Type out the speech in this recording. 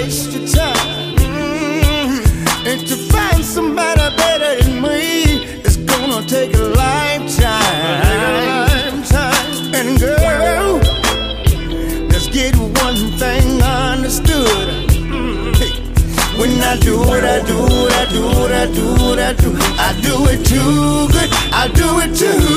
waste your time. And to find somebody better than me, it's gonna take a lifetime. And girl, let's get one thing understood. When I do it, I do it, I do it, I do it, I do it, I do it too good. I do it too